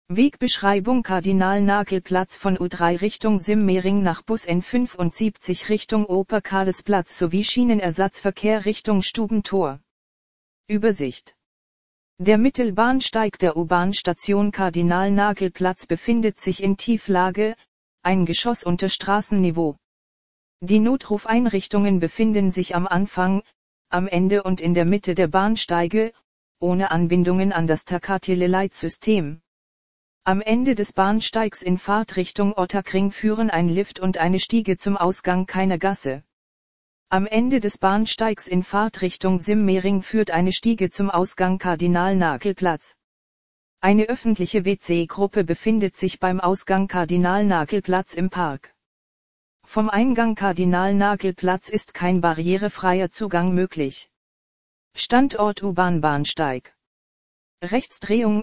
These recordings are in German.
Wegbeschreibung: Kardinal-Nagel-Platz von U3 Richtung Simmering nach Bus N75 Richtung Oper-Karlsplatz sowie Schienenersatzverkehr Richtung Stubentor. Übersicht. Der Mittelbahnsteig der U-Bahn-Station Kardinal-Nagel-Platz befindet sich in Tieflage, ein Geschoss unter Straßenniveau. Die Notrufeinrichtungen befinden sich am Anfang, am Ende und in der Mitte der Bahnsteige, ohne Anbindungen an das Takateleleitsystem. Am Ende des Bahnsteigs in Fahrtrichtung Ottakring führen ein Lift und eine Stiege zum Ausgang keiner Gasse. Am Ende des Bahnsteigs in Fahrtrichtung Simmering führt eine Stiege zum Ausgang Kardinal-Nagel-Platz. Eine öffentliche WC-Gruppe befindet sich beim Ausgang Kardinal-Nagel-Platz im Park. Vom Eingang Kardinal-Nagel-Platz ist kein barrierefreier Zugang möglich. Standort U-Bahn-Bahnsteig. Rechtsdrehung,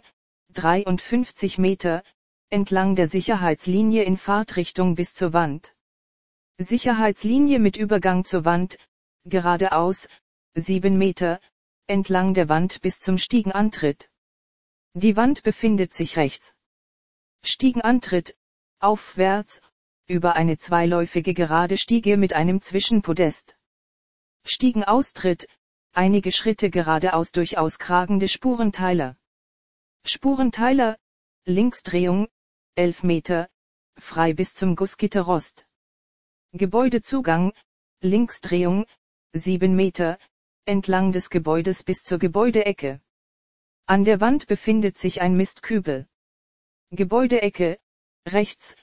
53 Meter, entlang der Sicherheitslinie in Fahrtrichtung bis zur Wand. Sicherheitslinie mit Übergang zur Wand, geradeaus, 7 Meter, entlang der Wand bis zum Stiegenantritt. Die Wand befindet sich rechts. Stiegenantritt, aufwärts, über eine zweiläufige gerade Stiege mit einem Zwischenpodest. Stiegenaustritt, einige Schritte geradeaus durch auskragende Spurenteiler. Spurenteiler, Linksdrehung, 11 Meter, frei bis zum Gussgitterrost. Gebäudezugang, Linksdrehung, 7 Meter, entlang des Gebäudes bis zur Gebäudeecke. An der Wand befindet sich ein Mistkübel. Gebäudeecke, rechts,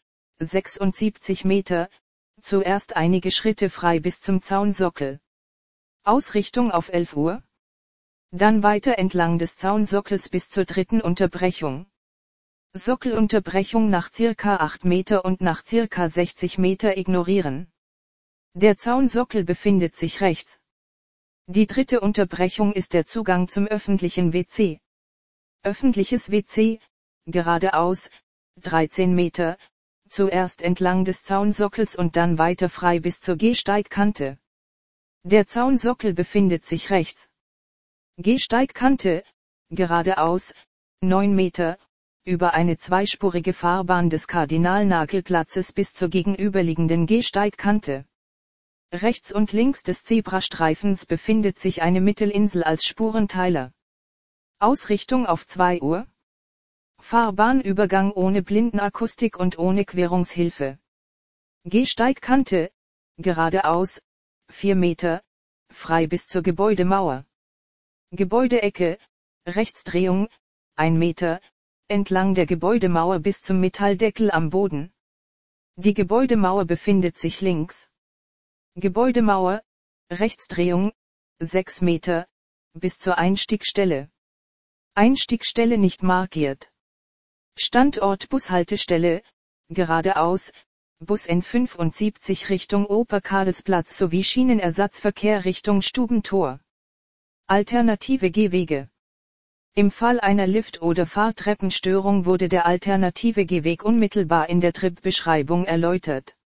76 Meter, zuerst einige Schritte frei bis zum Zaunsockel. Ausrichtung auf 11 Uhr. Dann weiter entlang des Zaunsockels bis zur dritten Unterbrechung. Sockelunterbrechung nach ca. 8 Meter und nach ca. 60 Meter ignorieren. Der Zaunsockel befindet sich rechts. Die dritte Unterbrechung ist der Zugang zum öffentlichen WC. Öffentliches WC, geradeaus, 13 Meter, zuerst entlang des Zaunsockels und dann weiter frei bis zur Gehsteigkante. Der Zaunsockel befindet sich rechts. Gehsteigkante, geradeaus, 9 Meter, über eine zweispurige Fahrbahn des Kardinal-Nagel-Platzes bis zur gegenüberliegenden Gehsteigkante. Rechts und links des Zebrastreifens befindet sich eine Mittelinsel als Spurenteiler. Ausrichtung auf 2 Uhr. Fahrbahnübergang ohne Blindenakustik und ohne Querungshilfe. Gehsteigkante, geradeaus, 4 Meter, frei bis zur Gebäudemauer. Gebäudeecke, Rechtsdrehung, 1 Meter, entlang der Gebäudemauer bis zum Metalldeckel am Boden. Die Gebäudemauer befindet sich links. Gebäudemauer, Rechtsdrehung, 6 Meter, bis zur Einstiegstelle. Einstiegstelle nicht markiert. Standort Bushaltestelle, geradeaus, Bus N75 Richtung Oper-Karlsplatz sowie Schienenersatzverkehr Richtung Stubentor. Alternative Gehwege. Im Fall einer Lift- oder Fahrtreppenstörung wurde der alternative Gehweg unmittelbar in der Tripbeschreibung erläutert.